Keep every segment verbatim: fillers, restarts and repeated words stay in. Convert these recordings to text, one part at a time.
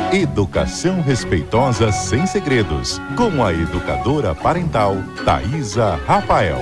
Educação respeitosa sem segredos, com a educadora parental Thaisa Rafael.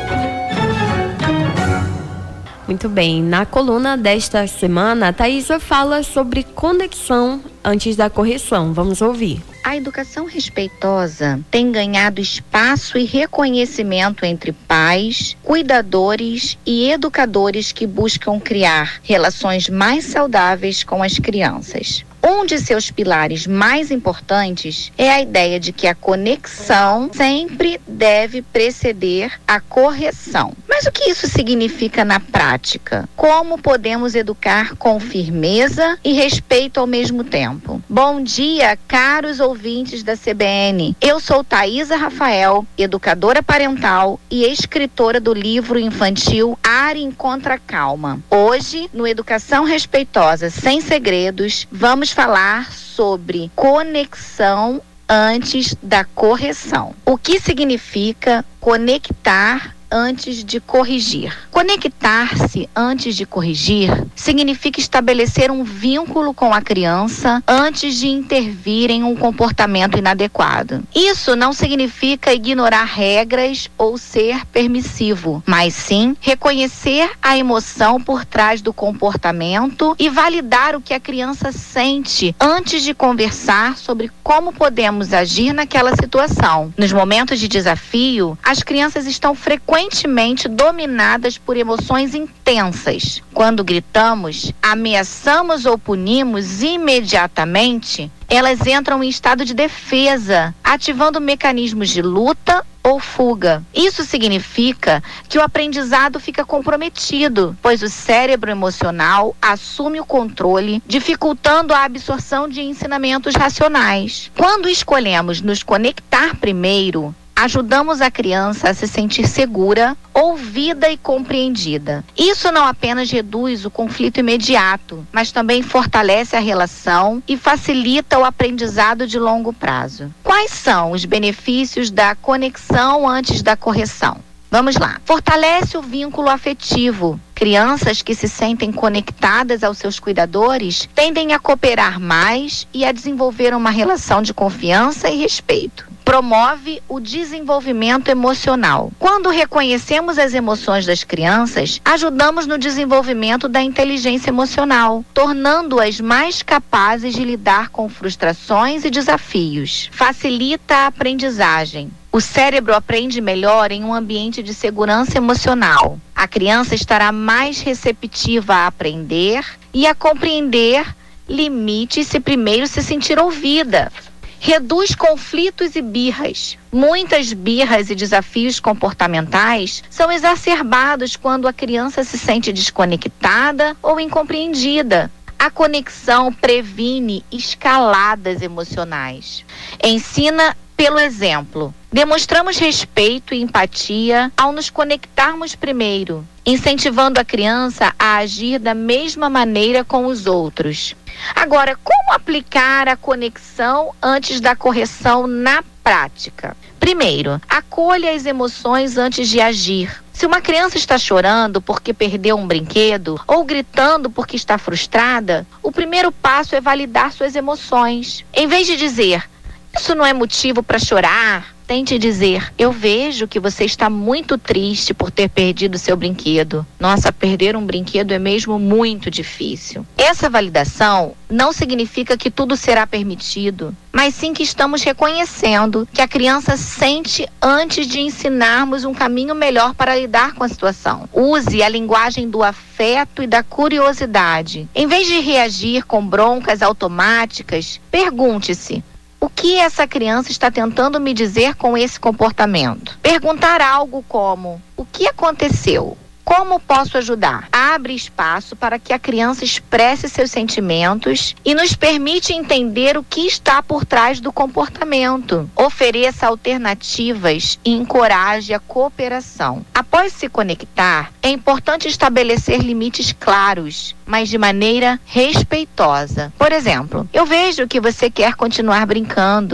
Muito bem, na coluna desta semana, a Thaisa fala sobre conexão antes da correção. Vamos ouvir. A educação respeitosa tem ganhado espaço e reconhecimento entre pais, cuidadores e educadores que buscam criar relações mais saudáveis com as crianças. Um de seus pilares mais importantes é a ideia de que a conexão sempre deve preceder a correção. Mas o que isso significa na prática? Como podemos educar com firmeza e respeito ao mesmo tempo? Bom dia, caros ouvintes da C B N. Eu sou Thaisa Rafael, educadora parental e escritora do livro infantil Ar Encontra Calma. Hoje, no Educação Respeitosa Sem Segredos, vamos falar sobre conexão antes da correção. O que significa conectar antes de corrigir? Conectar-se antes de corrigir significa estabelecer um vínculo com a criança antes de intervir em um comportamento inadequado. Isso não significa ignorar regras ou ser permissivo, mas sim reconhecer a emoção por trás do comportamento e validar o que a criança sente antes de conversar sobre como podemos agir naquela situação. Nos momentos de desafio, as crianças estão frequentemente frequentemente dominadas por emoções intensas. Quando gritamos, ameaçamos ou punimos imediatamente, elas entram em estado de defesa, ativando mecanismos de luta ou fuga. Isso significa que o aprendizado fica comprometido, pois o cérebro emocional assume o controle, dificultando a absorção de ensinamentos racionais. Quando escolhemos nos conectar primeiro, ajudamos a criança a se sentir segura, ouvida e compreendida. Isso não apenas reduz o conflito imediato, mas também fortalece a relação e facilita o aprendizado de longo prazo. Quais são os benefícios da conexão antes da correção? Vamos lá. Fortalece o vínculo afetivo. Crianças que se sentem conectadas aos seus cuidadores tendem a cooperar mais e a desenvolver uma relação de confiança e respeito. Promove o desenvolvimento emocional. Quando reconhecemos as emoções das crianças, ajudamos no desenvolvimento da inteligência emocional, tornando-as mais capazes de lidar com frustrações e desafios. Facilita a aprendizagem. O cérebro aprende melhor em um ambiente de segurança emocional. A criança estará mais receptiva a aprender e a compreender limites se primeiro se sentir ouvida. Reduz conflitos e birras. Muitas birras e desafios comportamentais são exacerbados quando a criança se sente desconectada ou incompreendida. A conexão previne escaladas emocionais. Ensina pelo exemplo. Demonstramos respeito e empatia ao nos conectarmos primeiro, incentivando a criança a agir da mesma maneira com os outros. Agora, como aplicar a conexão antes da correção na prática? Primeiro, acolha as emoções antes de agir. Se uma criança está chorando porque perdeu um brinquedo ou gritando porque está frustrada, o primeiro passo é validar suas emoções. Em vez de dizer, isso não é motivo para chorar, tente dizer, eu vejo que você está muito triste por ter perdido seu brinquedo. Nossa, perder um brinquedo é mesmo muito difícil. Essa validação não significa que tudo será permitido, mas sim que estamos reconhecendo que a criança sente antes de ensinarmos um caminho melhor para lidar com a situação. Use a linguagem do afeto e da curiosidade. Em vez de reagir com broncas automáticas, pergunte-se, o que essa criança está tentando me dizer com esse comportamento? Perguntar algo como, o que aconteceu? Como posso ajudar? Abre espaço para que a criança expresse seus sentimentos e nos permite entender o que está por trás do comportamento. Ofereça alternativas e encoraje a cooperação. Após se conectar, é importante estabelecer limites claros, mas de maneira respeitosa. Por exemplo, eu vejo que você quer continuar brincando,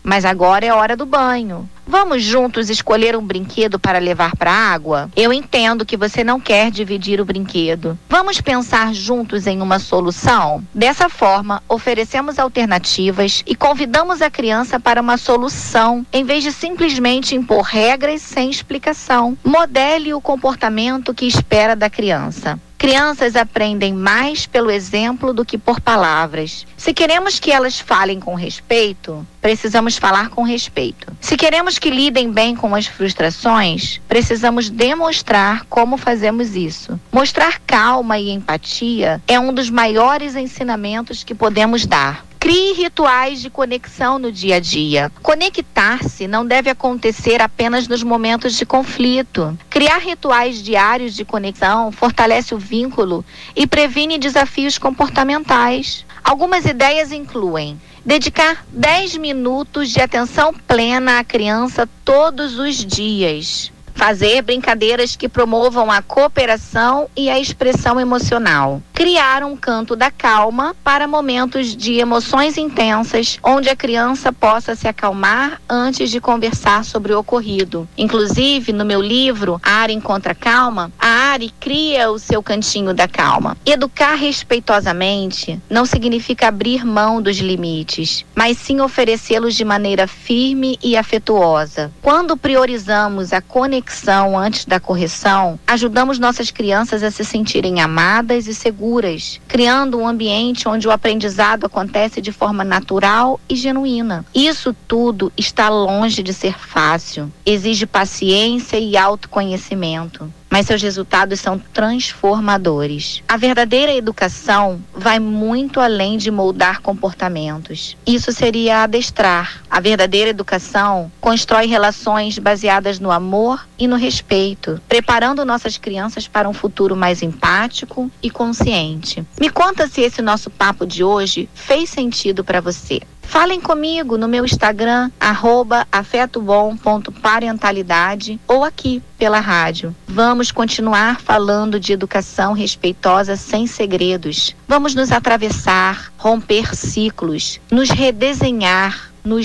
mas agora é hora do banho. Vamos juntos escolher um brinquedo para levar para a água? Eu entendo que você não quer dividir o brinquedo. Vamos pensar juntos em uma solução? Dessa forma, oferecemos alternativas e convidamos a criança para uma solução, em vez de simplesmente impor regras sem explicação. Modele o comportamento que espera da criança. Crianças aprendem mais pelo exemplo do que por palavras. Se queremos que elas falem com respeito, precisamos falar com respeito. Se queremos que lidem bem com as frustrações, precisamos demonstrar como fazemos isso. Mostrar calma e empatia é um dos maiores ensinamentos que podemos dar. Crie rituais de conexão no dia a dia. Conectar-se não deve acontecer apenas nos momentos de conflito. Criar rituais diários de conexão fortalece o vínculo e previne desafios comportamentais. Algumas ideias incluem: dedicar dez minutos de atenção plena à criança todos os dias. Fazer brincadeiras que promovam a cooperação e a expressão emocional. Criar um canto da calma para momentos de emoções intensas, onde a criança possa se acalmar antes de conversar sobre o ocorrido. Inclusive, no meu livro, A Ari Encontra Calma, a Ari cria o seu cantinho da calma. Educar respeitosamente não significa abrir mão dos limites, mas sim oferecê-los de maneira firme e afetuosa. Quando priorizamos a conexão antes da correção, ajudamos nossas crianças a se sentirem amadas e seguras, criando um ambiente onde o aprendizado acontece de forma natural e genuína. Isso tudo está longe de ser fácil, exige paciência e autoconhecimento, mas seus resultados são transformadores. A verdadeira educação vai muito além de moldar comportamentos. Isso seria adestrar. A verdadeira educação constrói relações baseadas no amor e no respeito, preparando nossas crianças para um futuro mais empático e consciente. Me conta se esse nosso papo de hoje fez sentido para você. Falem comigo no meu Instagram, arroba afetobom ponto parentalidade, ou aqui pela rádio. Vamos continuar falando de educação respeitosa sem segredos. Vamos nos atravessar, romper ciclos, nos redesenhar, nos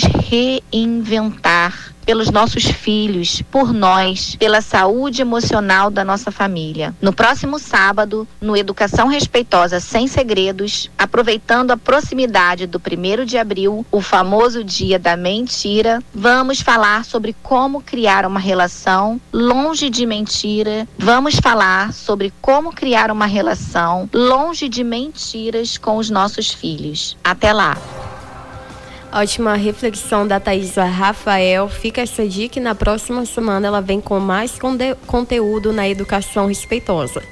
reinventar pelos nossos filhos, por nós, pela saúde emocional da nossa família. No próximo sábado, no Educação Respeitosa Sem Segredos, aproveitando a proximidade do primeiro de abril, o famoso dia da mentira, vamos falar sobre como criar uma relação longe de mentira. Vamos falar sobre como criar uma relação longe de mentiras com os nossos filhos. Até lá! Ótima reflexão da Thaisa Rafael. Fica essa dica e na próxima semana ela vem com mais conte- conteúdo na educação respeitosa.